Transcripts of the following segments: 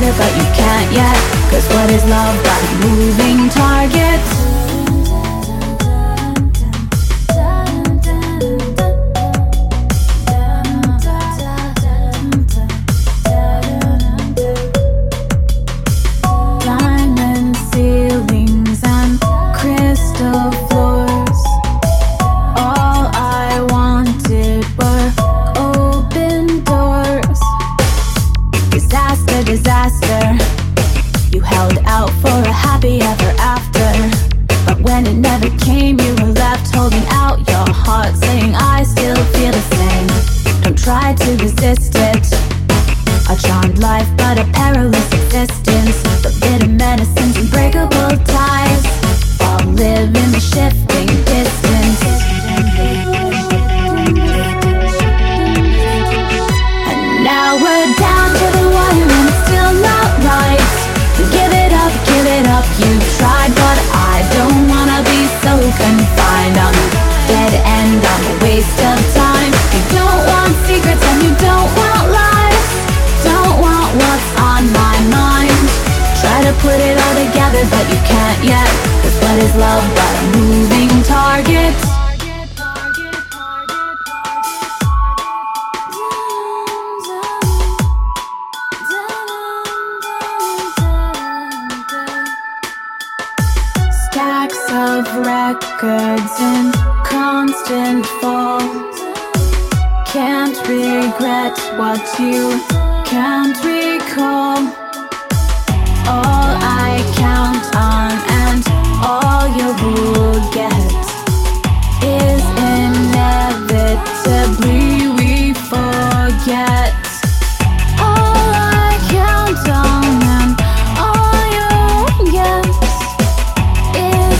together, but you can't yet. Cause what is love but a moving target? Diamond ceilings and crystal floors. All I wanted were open doors. Disaster, disaster. You held out for a happy ever after, but when it never came, you were left holding out your heart, saying I still feel the same. Don't try to resist it. A charmed life, but a perilous existence. The bitter medicines, unbreakable ties, all live in the shifting distance. And now we're down to the wire and it's still not right. Give it up, you've tried, but I don't wanna be so confined. I'm a dead end, I'm a waste of time. You don't want secrets and you don't want lies. Don't want what's on my mind. Try to put it all together, but you can't yet. Cause what is love but a moving target? Stacks of records in constant fall. Can't regret what you can't recall. All I count on and all you will get is inevitably we forget. All I count on and all you get is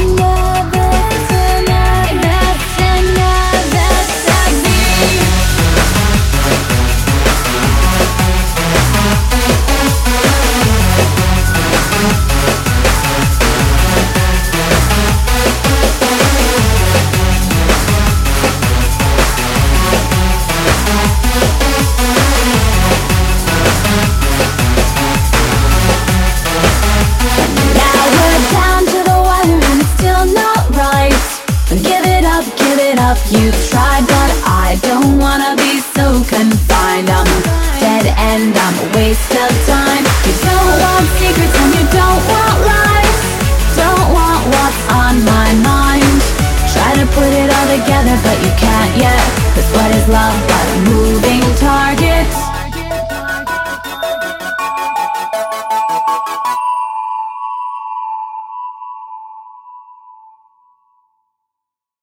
you've tried, but I don't wanna be so confined. I'm a dead end, I'm a waste of time. You don't want secrets and you don't want lies. Don't want what's on my mind. Try to put it all together, but you can't yet. Cause what is love but a moving target?